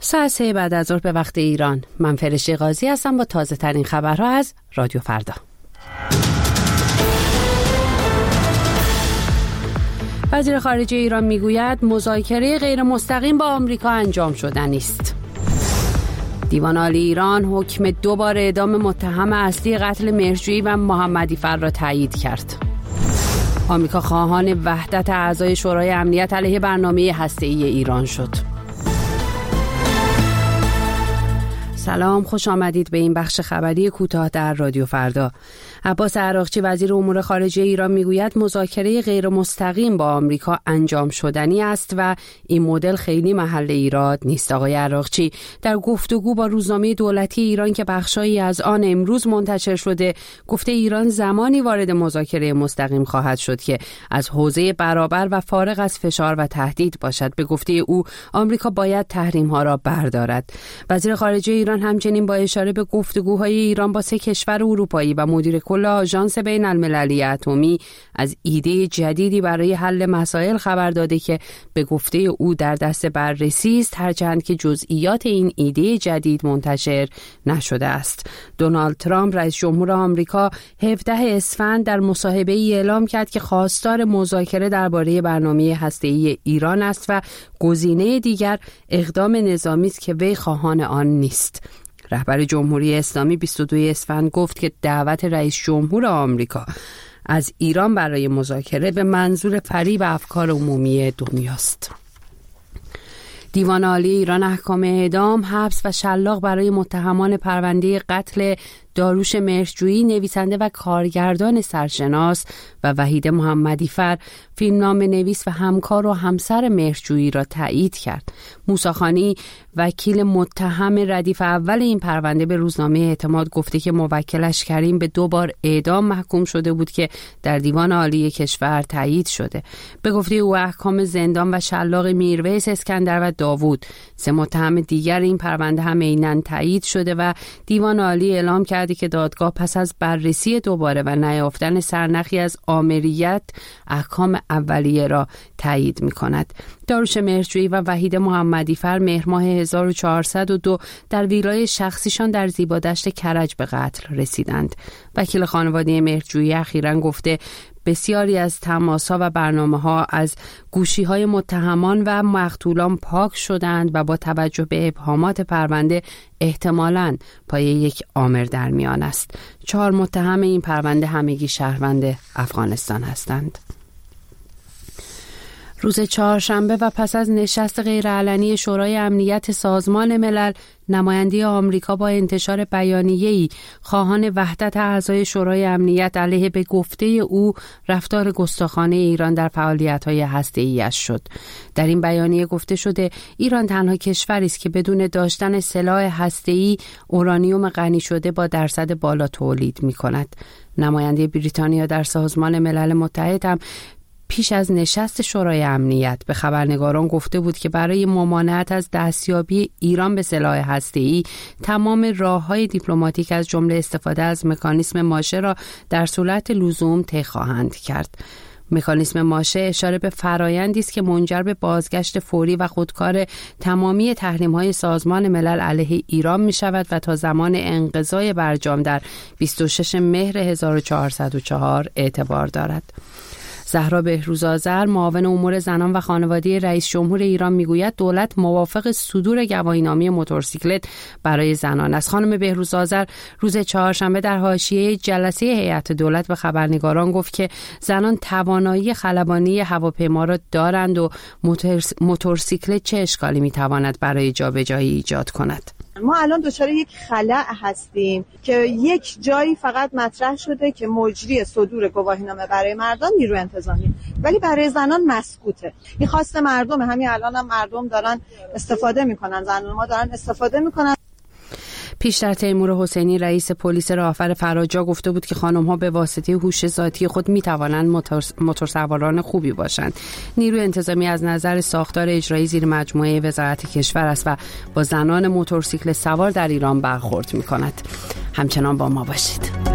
ساعت 3 بعد از ظهر به وقت ایران. من فرشته قاضی هستم با تازه ترین خبرها از رادیو فردا. وزیر خارجه ایران میگوید مذاکره غیر مستقیم با آمریکا انجام شدنی است. دیوان عالی ایران حکم 2 بار اعدام متهم اصلی قتل مهرجویی و محمدی‌فر را تایید کرد. آمریکا خواهان وحدت اعضای شورای امنیت علیه برنامه هسته‌ای ایران شد. سلام، خوش آمدید به این بخش خبری کوتاه در رادیو فردا. عباس عراقچی وزیر امور خارجه ایران میگوید مذاکره غیر مستقیم با آمریکا انجام شدنی است و این مدل خیلی محل ایراد نیست. آقای عراقچی در گفتگو با روزنامه دولتی ایران که بخشایی از آن امروز منتشر شده گفته ایران زمانی وارد مذاکره مستقیم خواهد شد که از حوزه برابر و فارغ از فشار و تهدید باشد. به گفته او آمریکا باید تحریم‌ها را بردارد. وزیر خارجه ایران همچنین با اشاره به گفتگوهای ایران با 3 کشور اروپایی و مدیر کل آژانس بین المللی اتمی از ایده جدیدی برای حل مسائل خبر داده که به گفته او در دست بررسی است، هرچند که جزئیات این ایده جدید منتشر نشده است. دونالد ترامپ رئیس جمهور آمریکا 17 اسفند در مصاحبه‌ای اعلام کرد که خواستار مذاکره درباره برنامه هسته‌ای ایران است و گزینه دیگر اقدام نظامی است که وی خواهان آن نیست. رهبر جمهوری اسلامی 22 اسفند گفت که دعوت رئیس جمهور آمریکا از ایران برای مذاکره به منظور فریب افکار عمومی دنیاست. دیوان عالی ایران احکام اعدام، حبس و شلاق برای متهمان پرونده قتل داروش مهرجویی، نویسنده و کارگردان سرشناس و وحید محمدی‌فر، فیلمنامه نویس و همکار و همسر مهرجویی را تایید کرد. موسی خانی وکیل متهم ردیف اول این پرونده به روزنامه اعتماد گفته که موکلش کریم به 2 بار اعدام محکوم شده بود که در دیوان عالی کشور تایید شده. به گفته او احکام زندان و شلاق میرویس اسکندر و داوود، 3 متهم دیگر این پرونده هم عیناً تایید شده و دیوان عالی اعلام کرد که دادگاه پس از بررسی دوباره و نیافتن سرنخی از آمریت احکام اولیه را تایید می‌کند. داروش مهرجویی و وحید محمدی‌فر مهر ماه 1402 در ویلای شخصیشان در زیبادشت کرج به قتل رسیدند. وکیل خانواده مهرجویی اخیراً گفته بسیاری از تماس‌ها و برنامه‌ها از گوشی‌های متهمان و مقتولان پاک شدند و با توجه به ابهامات پرونده احتمالاً پای یک آمر در میان است. 4 متهم این پرونده همگی شهروند افغانستان هستند. روز چهارشنبه و پس از نشست غیرعلنی شورای امنیت سازمان ملل، نماینده آمریکا با انتشار بیانیه‌ای خواهان وحدت اعضای شورای امنیت علیه به گفته او رفتار گستاخانه ایران در فعالیت‌های هسته‌ای‌اش شد. در این بیانیه گفته شده ایران تنها کشوری است که بدون داشتن سلاح هسته‌ای اورانیوم غنی شده با درصد بالا تولید می‌کند. نماینده بریتانیا در سازمان ملل متحد هم پیش از نشست شورای امنیت به خبرنگاران گفته بود که برای ممانعت از دستیابی ایران به سلاح هسته‌ای تمام راه‌های دیپلماتیک از جمله استفاده از مکانیسم ماشه را در صورت لزوم طی خواهند کرد. مکانیسم ماشه اشاره به فرایندی است که منجر به بازگشت فوری و خودکار تمامی تحریم‌های سازمان ملل علیه ایران می‌شود و تا زمان انقضای برجام در 26 مهر 1404 اعتبار دارد. زهرا بهروزآذر، معاون امور زنان و خانواده رئیس جمهور ایران میگوید دولت موافق صدور گواهینامه موتورسیکلت برای زنان است. خانم بهروزآذر روز چهارشنبه در حاشیه جلسه هیئت دولت به خبرنگاران گفت که زنان توانایی خلبانی هواپیما را دارند و موتورسیکلت چه اشکالی میتواند برای جابجایی ایجاد کند. ما الان دچار یک خلأ هستیم که یک جایی فقط مطرح شده که مجری صدور گواهینامه برای مردان نیروی انتظامی، ولی برای زنان مسکوته. این خواست مردمه. همین الان هم مردم دارن استفاده میکنن، زنان ما دارن استفاده میکنن. پیشتر تیمور حسینی رئیس پلیس راهور فراجا گفته بود که خانم‌ها به واسطه هوش ذاتی خود می‌توانند موتورسواران خوبی باشند. نیروی انتظامی از نظر ساختار اجرایی زیر مجموعه وزارت کشور است و با زنان موتورسیکل سوار در ایران برخورد می‌کند. همچنان با ما باشید.